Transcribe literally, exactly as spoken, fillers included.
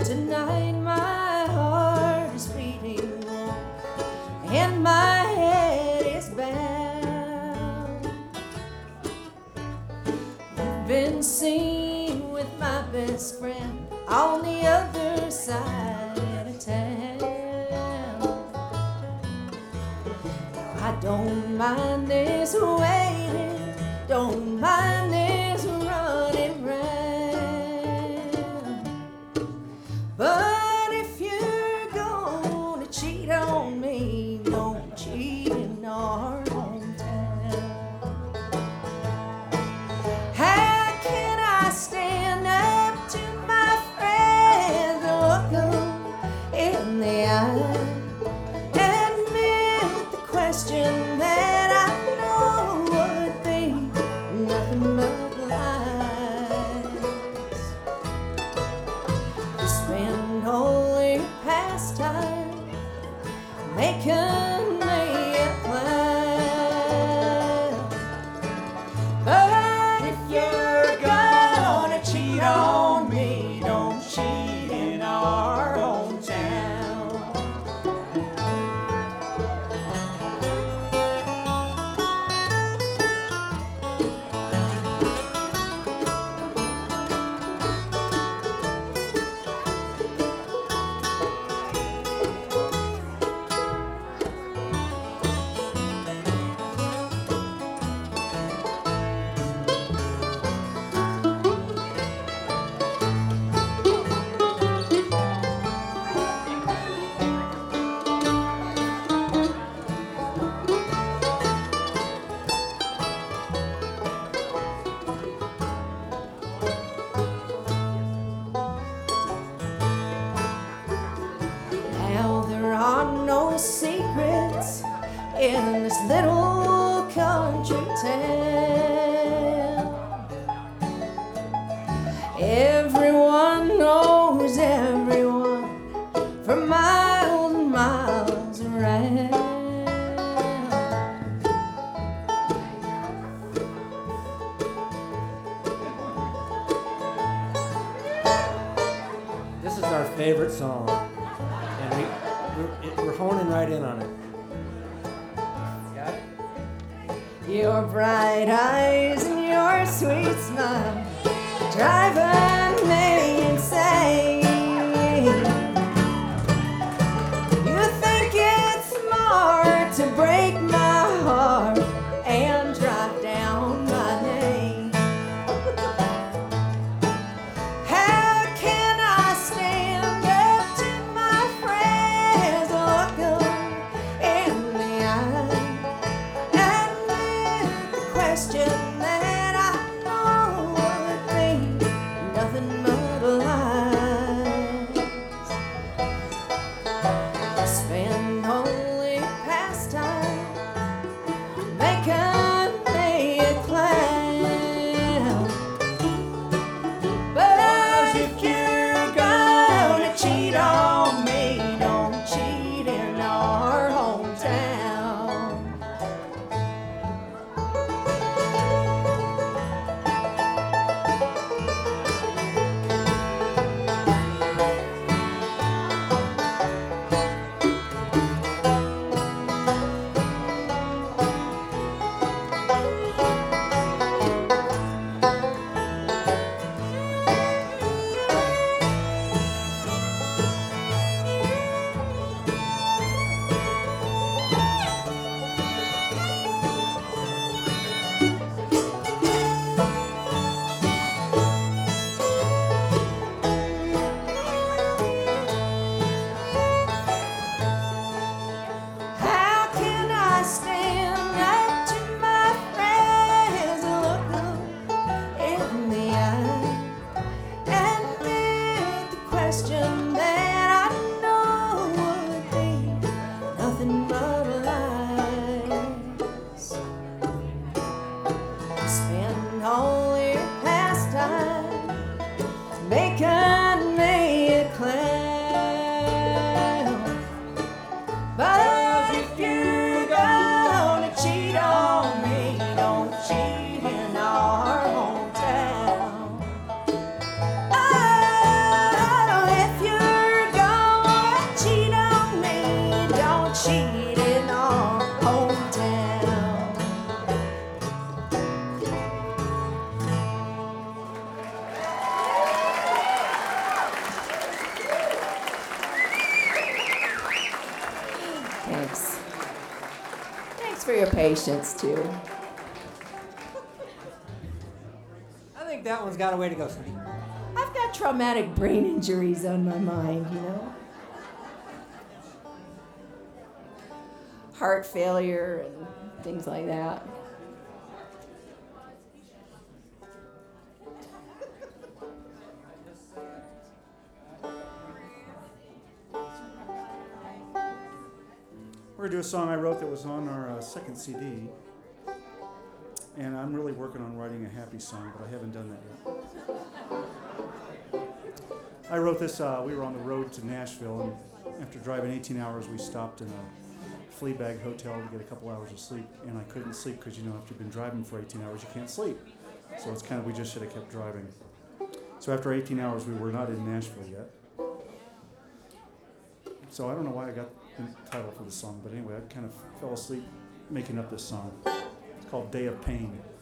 Tonight my heart is beating and my head is bowed. You've been seen with my best friend on the other side of town. I don't mind this waiting, don't mind this running round. But if you're gonna cheat on me, don't cheat in our hometown. How can I stand up to my friends and look them in the eye? Question that I know would be nothing but lies. You spend all your pastime making me a clown. But if you're gonna cheat on me, don't cheat in our hometown. No secrets in this little country town. Everyone knows everyone for miles and miles around. This is our favorite song, and we We're, we're honing right in on it. Got it? Your bright eyes and your sweet smile driving me insane. You think it's smart to break my heart and drive down my name. How can I stand up to my friends, look them in the eye, and with the question that I know would be nothing but lies? Spend only pastime making me a clown. But if you're gonna cheat on me, don't cheat in our hometown. How can I stand up to my friends and look them in the eye, and with the question that I know would be nothing but lies? Spend all your pastime making me a clown. But if you're gonna cheat on me, don't cheat in our hometown. Oh, if you're Thanks. Thanks for your patience, too. I think that one's got a way to go, Sonny. I've got traumatic brain injuries on my mind, you know? Heart failure and things like that. We're going to do a song I wrote that was on our uh, second C D. And I'm really working on writing a happy song, but I haven't done that yet. I wrote this, uh, we were on the road to Nashville, and after driving eighteen hours, we stopped in a Fleabag hotel to get a couple hours of sleep, and I couldn't sleep because, you know, after you've been driving for eighteen hours, you can't sleep. So it's kind of, we just should have kept driving. So after eighteen hours, we were not in Nashville yet. So I don't know why I got the title for the song, but anyway, I kind of fell asleep making up this song. It's called Day of Pain.